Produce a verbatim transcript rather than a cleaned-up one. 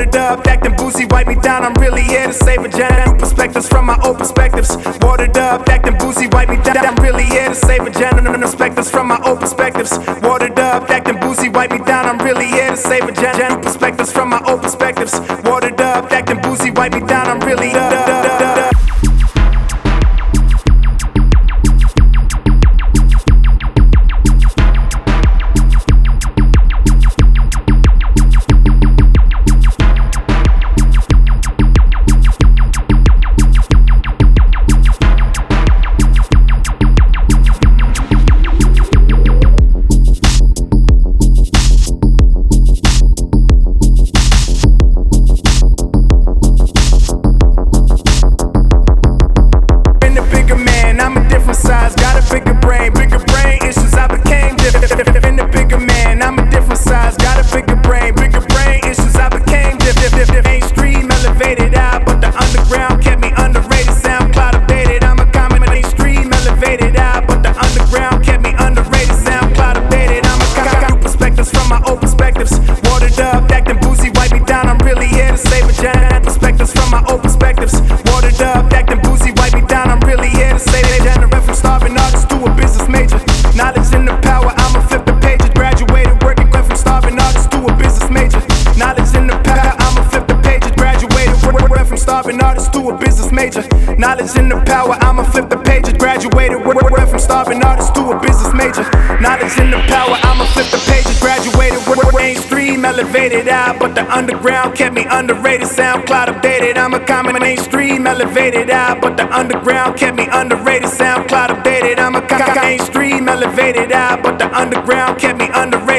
Watered up, acting boozy, wipe me down. I'm really here to save a gen. Perspectives from my old perspectives. Watered up, acting boozy, wipe me down. I'm really here to save a gen. Perspectives from my old perspectives. Watered up, acting boozy, wipe me down. I'm really here to save a gen. Perspectives from my old perspectives. Watered up, acting boozy, wipe me down. I'm really up. Knowledge in the power, I'ma flip the pages. Graduated, went from starving artist to a business major. Knowledge in the power, I'ma flip the pages. Graduated, mainstream, elevated out, but the underground kept me underrated. SoundCloud updated, I'm a common mainstream, elevated out, but the underground kept me underrated. SoundCloud updated, I'm a common mainstream, elevated out, but the underground kept me underrated.